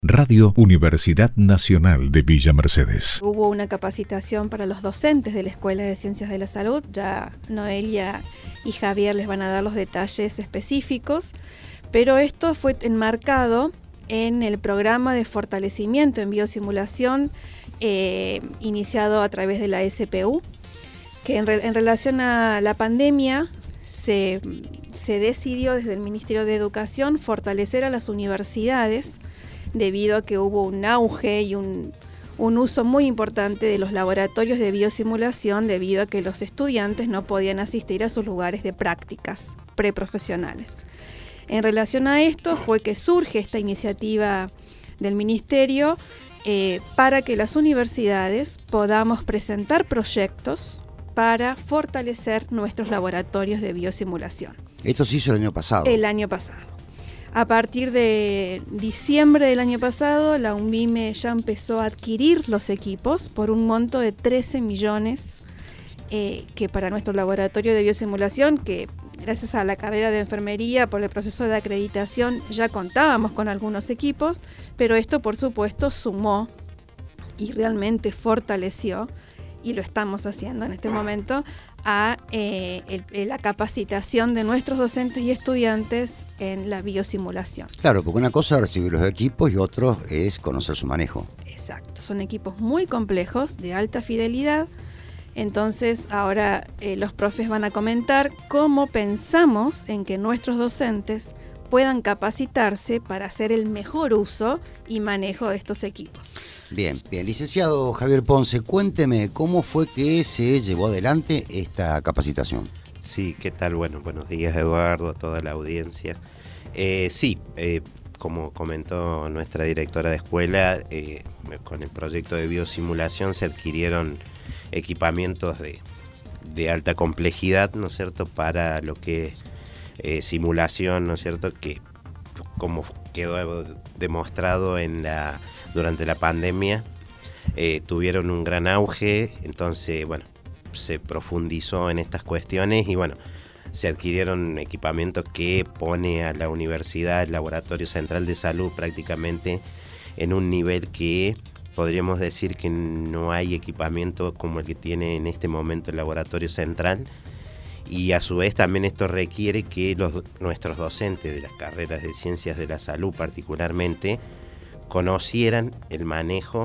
Radio Universidad Nacional de Villa Mercedes. Hubo una capacitación para los docentes de la Escuela de Ciencias de la Salud. Ya Noelia y Javier les van a dar los detalles específicos, pero esto fue enmarcado en el programa de fortalecimiento en biosimulación iniciado a través de la SPU, que en relación a la pandemia se decidió desde el Ministerio de Educación fortalecer a las universidades debido a que hubo un auge y un uso muy importante de los laboratorios de biosimulación debido a que los estudiantes no podían asistir a sus lugares de prácticas preprofesionales. En relación a esto fue que surge esta iniciativa del Ministerio para que las universidades podamos presentar proyectos para fortalecer nuestros laboratorios de biosimulación. Esto se hizo el año pasado. El año pasado. A partir de diciembre del año pasado, la UNVIME ya empezó a adquirir los equipos por un monto de 13 millones que para nuestro laboratorio de biosimulación, que gracias a la carrera de enfermería, por el proceso de acreditación, ya contábamos con algunos equipos, pero esto por supuesto sumó y realmente fortaleció, y lo estamos haciendo en este momento, a la capacitación de nuestros docentes y estudiantes en la biosimulación. Claro, porque una cosa es recibir los equipos y otro es conocer su manejo. Exacto, son equipos muy complejos, de alta fidelidad. Entonces ahora los profes van a comentar cómo pensamos en que nuestros docentes puedan capacitarse para hacer el mejor uso y manejo de estos equipos. Bien. Licenciado Javier Ponce, cuénteme cómo fue que se llevó adelante esta capacitación. Sí, ¿qué tal? Bueno, buenos días, Eduardo, a toda la audiencia. Como comentó nuestra directora de escuela, con el proyecto de biosimulación se adquirieron equipamientos de alta complejidad, ¿no es cierto?, para lo que es simulación, ¿no es cierto?, que como quedó demostrado durante la pandemia, tuvieron un gran auge. Entonces, bueno, se profundizó en estas cuestiones y bueno, se adquirieron equipamientos que pone a la universidad, el Laboratorio Central de Salud, prácticamente en un nivel que podríamos decir que no hay equipamiento como el que tiene en este momento el Laboratorio Central. Y a su vez también esto requiere que nuestros docentes de las carreras de Ciencias de la Salud particularmente conocieran el manejo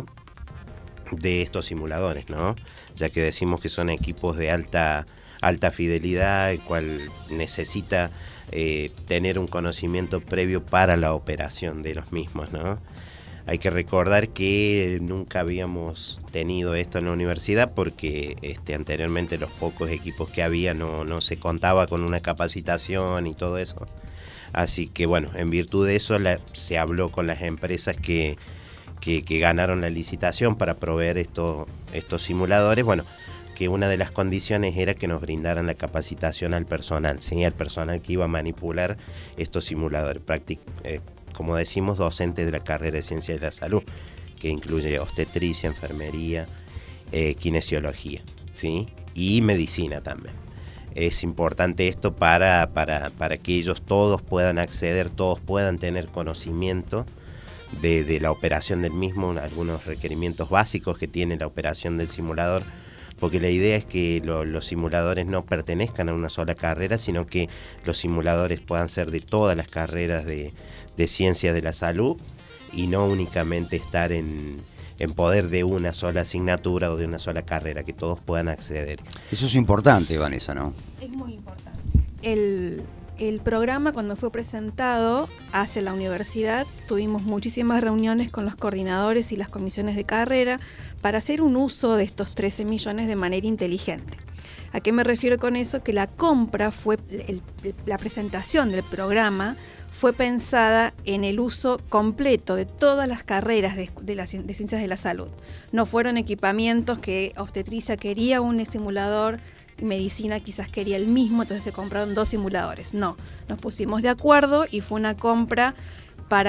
de estos simuladores, ¿no? Ya que decimos que son equipos de alta fidelidad, el cual necesita tener un conocimiento previo para la operación de los mismos, ¿no? Hay que recordar que nunca habíamos tenido esto en la universidad porque anteriormente los pocos equipos que había no se contaba con una capacitación y todo eso. Así que bueno, en virtud de eso se habló con las empresas que ganaron la licitación para proveer estos simuladores. Bueno, que una de las condiciones era que nos brindaran la capacitación al personal, ¿sí? Al personal que iba a manipular estos simuladores. Como decimos, docentes de la carrera de Ciencias de la Salud, que incluye obstetricia, enfermería, kinesiología, ¿sí? Y medicina también. Es importante esto para que ellos todos puedan acceder, todos puedan tener conocimiento de la operación del mismo, algunos requerimientos básicos que tiene la operación del simulador, porque la idea es que los simuladores no pertenezcan a una sola carrera, sino que los simuladores puedan ser de todas las carreras de Ciencias de la Salud y no únicamente estar en poder de una sola asignatura o de una sola carrera, que todos puedan acceder. Eso es importante, Vanessa, ¿no? Es muy importante. El programa, cuando fue presentado hacia la universidad, tuvimos muchísimas reuniones con los coordinadores y las comisiones de carrera para hacer un uso de estos 13 millones de manera inteligente. ¿A qué me refiero con eso? Que la compra fue, la presentación del programa fue pensada en el uso completo de todas las carreras de Ciencias de la Salud. No fueron equipamientos que obstetricia quería un simulador, medicina quizás quería el mismo, entonces se compraron 2 simuladores. No, nos pusimos de acuerdo y fue una compra para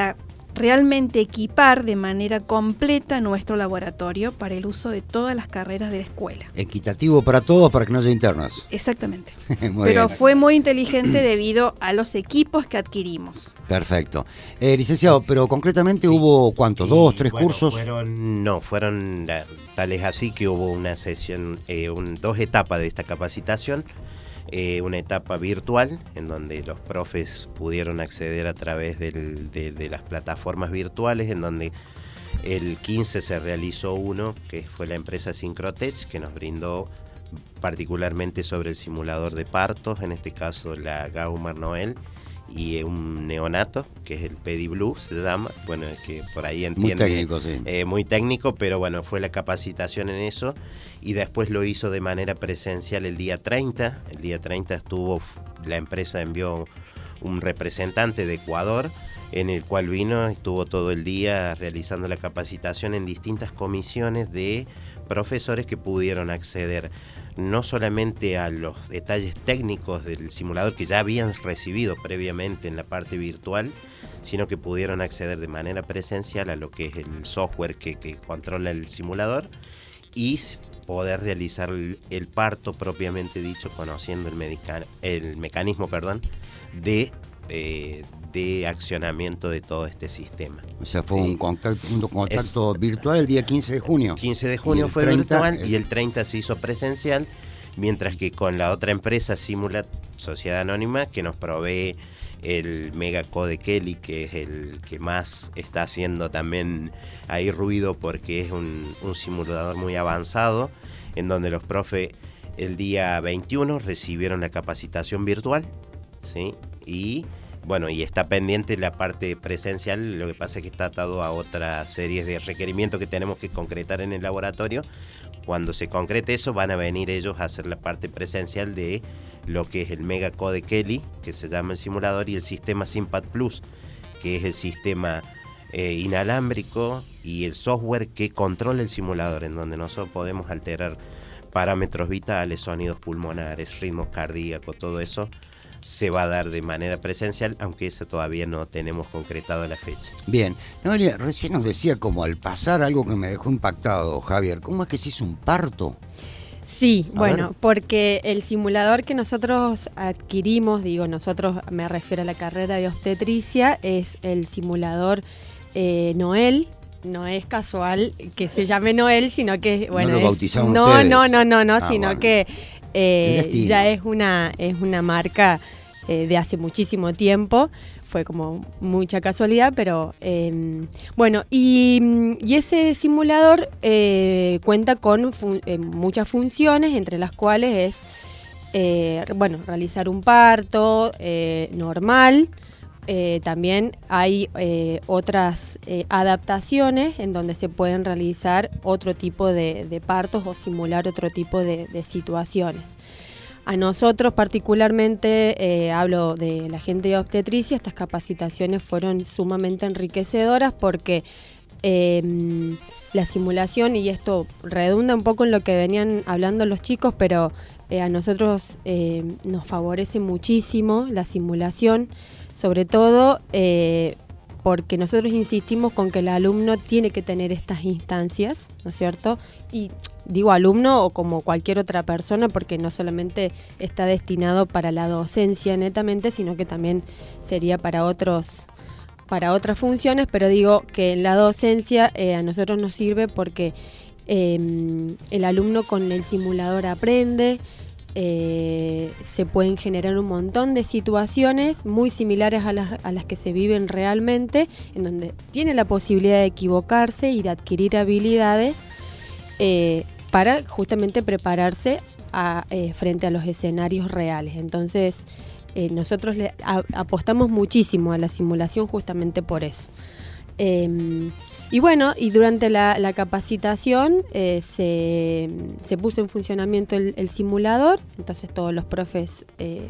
realmente equipar de manera completa nuestro laboratorio para el uso de todas las carreras de la escuela. Equitativo para todos, para que no haya internas. Exactamente. Muy Pero bien. fue muy inteligente debido a los equipos que adquirimos. Perfecto. Licenciado, pero concretamente Sí. hubo, ¿cuántos? ¿2, 3 bueno, cursos? Fueron tales así que hubo una sesión, 2 etapas de esta capacitación. Una etapa virtual en donde los profes pudieron acceder a través de las plataformas virtuales, en donde el 15 se realizó uno, que fue la empresa Syncrotech, que nos brindó particularmente sobre el simulador de partos, en este caso la Gaumar Noel, y un neonato, que es el PediBlue, se llama, bueno, que por ahí entiende. Muy técnico, sí. Muy técnico, pero bueno, fue la capacitación en eso, y después lo hizo de manera presencial el día 30. El día 30 la empresa envió un representante de Ecuador, en el cual vino, estuvo todo el día realizando la capacitación en distintas comisiones de profesores que pudieron acceder no solamente a los detalles técnicos del simulador que ya habían recibido previamente en la parte virtual, sino que pudieron acceder de manera presencial a lo que es el software que controla el simulador y poder realizar el parto propiamente dicho, conociendo el mecanismo de accionamiento de todo este sistema. O sea, fue Sí. un contacto virtual el día 15 de junio. 15 de junio el fue 30, virtual y el 30 se hizo presencial, mientras que con la otra empresa Simulat Sociedad Anónima, que nos provee el Mega Code Kelly, que es el que más está haciendo también ahí ruido porque es un simulador muy avanzado, en donde los profes el día 21 recibieron la capacitación virtual, ¿sí? Y bueno, y está pendiente la parte presencial, lo que pasa es que está atado a otras series de requerimientos que tenemos que concretar en el laboratorio. Cuando se concrete eso, van a venir ellos a hacer la parte presencial de lo que es el Mega Code Kelly, que se llama el simulador, y el sistema Simpad Plus, que es el sistema inalámbrico y el software que controla el simulador, en donde nosotros podemos alterar parámetros vitales, sonidos pulmonares, ritmos cardíacos, todo eso se va a dar de manera presencial, aunque eso todavía no tenemos concretado la fecha. Bien. Noelia, recién nos decía como al pasar algo que me dejó impactado, Javier. ¿Cómo es que se hizo un parto? Sí, A bueno, ver. porque el simulador que nosotros adquirimos, digo nosotros, me refiero a la carrera de obstetricia, es el simulador Noel. No es casual que se llame Noel, sino que, bueno, lo es, bautizaron no, ustedes. no, Bueno. sino que El destino. ya es una marca de hace muchísimo tiempo. Fue como mucha casualidad, pero bueno, y ese simulador cuenta con muchas funciones, entre las cuales es, bueno, realizar un parto normal. También hay otras adaptaciones en donde se pueden realizar otro tipo de partos o simular otro tipo de situaciones. A nosotros particularmente, hablo de la gente de obstetricia, estas capacitaciones fueron sumamente enriquecedoras porque la simulación, y esto redunda un poco en lo que venían hablando los chicos, pero a nosotros nos favorece muchísimo la simulación, sobre todo porque nosotros insistimos con que el alumno tiene que tener estas instancias, ¿no es cierto? Y digo alumno o como cualquier otra persona porque no solamente está destinado para la docencia netamente, sino que también sería para otras funciones, pero digo que en la docencia a nosotros nos sirve porque el alumno con el simulador aprende, se pueden generar un montón de situaciones muy similares a las que se viven realmente, en donde tiene la posibilidad de equivocarse y de adquirir habilidades para justamente prepararse frente a los escenarios reales. Entonces, nosotros apostamos muchísimo a la simulación justamente por eso. Y bueno, y durante la capacitación se puso en funcionamiento el simulador, entonces todos los profes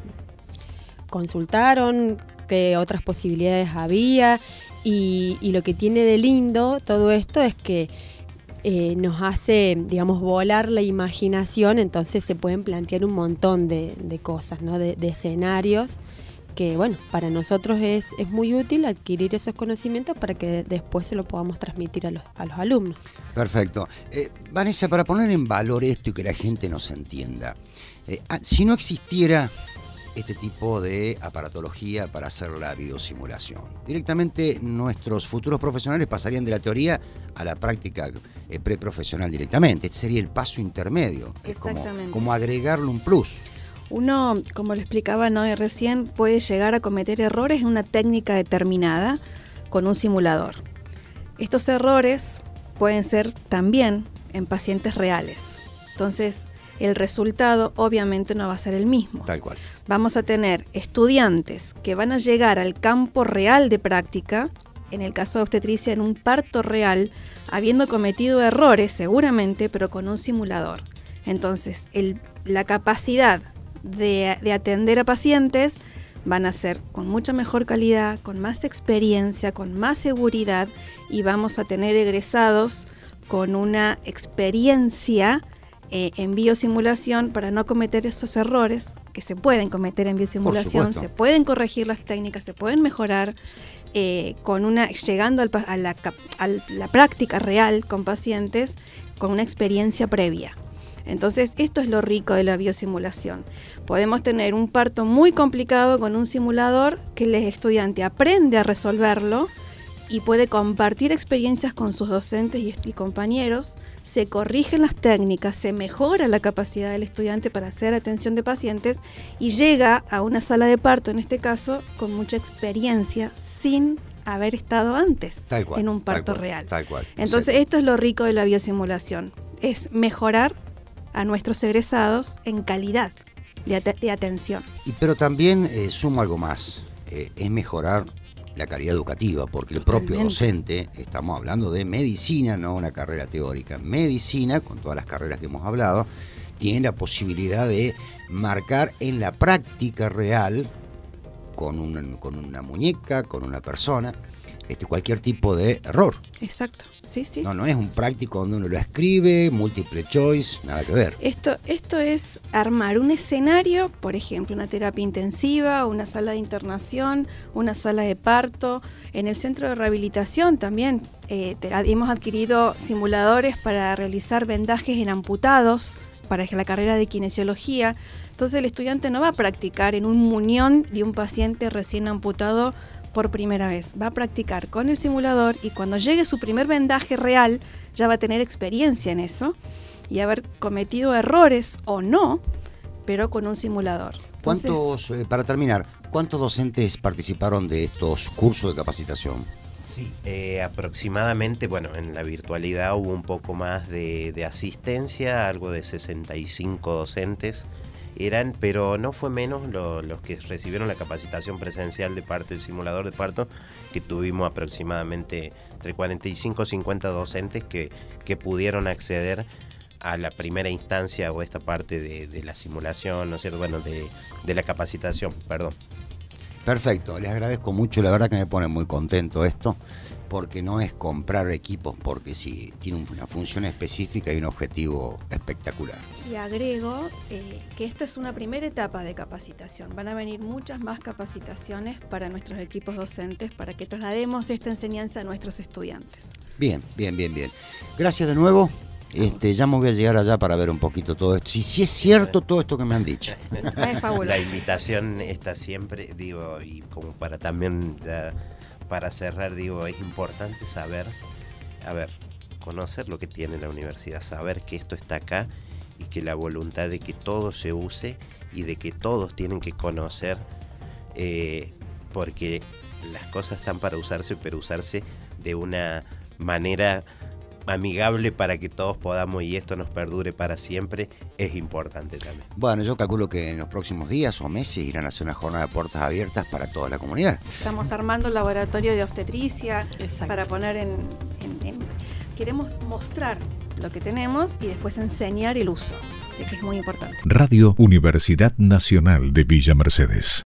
consultaron qué otras posibilidades había y lo que tiene de lindo todo esto es que nos hace, digamos, volar la imaginación, entonces se pueden plantear un montón de cosas, ¿no? de escenarios que bueno, para nosotros es muy útil adquirir esos conocimientos para que después se lo podamos transmitir a los alumnos. Perfecto. Vanessa, para poner en valor esto y que la gente nos entienda, si no existiera este tipo de aparatología para hacer la biosimulación, directamente nuestros futuros profesionales pasarían de la teoría a la práctica preprofesional directamente. Este sería el paso intermedio. Exactamente. Como agregarle un plus. Uno, como lo explicaba Noé recién, puede llegar a cometer errores en una técnica determinada con un simulador. Estos errores pueden ser también en pacientes reales. Entonces, el resultado obviamente no va a ser el mismo. Tal cual. Vamos a tener estudiantes que van a llegar al campo real de práctica, en el caso de obstetricia, en un parto real, habiendo cometido errores seguramente, pero con un simulador. Entonces, la capacidad de atender a pacientes van a ser con mucha mejor calidad, con más experiencia, con más seguridad, y vamos a tener egresados con una experiencia en biosimulación para no cometer esos errores que se pueden cometer en biosimulación, se pueden corregir las técnicas, se pueden mejorar llegando a la práctica real con pacientes con una experiencia previa. Entonces, esto es lo rico de la biosimulación. Podemos tener un parto muy complicado con un simulador que el estudiante aprende a resolverlo y puede compartir experiencias con sus docentes y compañeros, se corrigen las técnicas, se mejora la capacidad del estudiante para hacer atención de pacientes y llega a una sala de parto, en este caso, con mucha experiencia sin haber estado antes en un parto real. Tal cual. Entonces, esto es lo rico de la biosimulación, es mejorar a nuestros egresados en calidad de atención. Pero también sumo algo más, es mejorar la calidad educativa, porque el propio docente, estamos hablando de medicina, no una carrera teórica. Medicina, con todas las carreras que hemos hablado, tiene la posibilidad de marcar en la práctica real, con una muñeca, con una persona, cualquier tipo de error. Exacto, sí. No es un práctico donde uno lo escribe, múltiple choice, nada que ver. Esto es armar un escenario, por ejemplo, una terapia intensiva, una sala de internación, una sala de parto. En el centro de rehabilitación también hemos adquirido simuladores para realizar vendajes en amputados, para la carrera de kinesiología. Entonces el estudiante no va a practicar en un muñón de un paciente recién amputado por primera vez, va a practicar con el simulador y cuando llegue su primer vendaje real ya va a tener experiencia en eso y haber cometido errores o no, pero con un simulador. Entonces, para terminar, ¿cuántos docentes participaron de estos cursos de capacitación? Sí, aproximadamente, en la virtualidad hubo un poco más de asistencia, algo de 65 docentes eran, pero no fue menos los que recibieron la capacitación presencial de parte del simulador de parto, que tuvimos aproximadamente entre 45 y 50 docentes que pudieron acceder a la primera instancia o esta parte de la simulación, ¿no es cierto? De la capacitación, perdón. Perfecto, les agradezco mucho, la verdad que me pone muy contento esto, porque no es comprar equipos porque sí, tiene una función específica y un objetivo espectacular. Y agrego que esto es una primera etapa de capacitación. Van a venir muchas más capacitaciones para nuestros equipos docentes para que traslademos esta enseñanza a nuestros estudiantes. Bien. Gracias de nuevo. Ya me voy a llegar allá para ver un poquito todo esto. Si es cierto todo esto que me han dicho. Es fabuloso. La invitación está siempre, y como para también... Para cerrar, es importante saber, conocer lo que tiene la universidad, saber que esto está acá y que la voluntad de que todo se use y de que todos tienen que conocer, porque las cosas están para usarse, pero usarse de una manera amigable para que todos podamos y esto nos perdure para siempre, es importante también. Bueno, yo calculo que en los próximos días o meses irán a hacer una jornada de puertas abiertas para toda la comunidad. Estamos armando el laboratorio de obstetricia. Exacto. Para poner queremos mostrar lo que tenemos y después enseñar el uso, así que es muy importante. Radio Universidad Nacional de Villa Mercedes.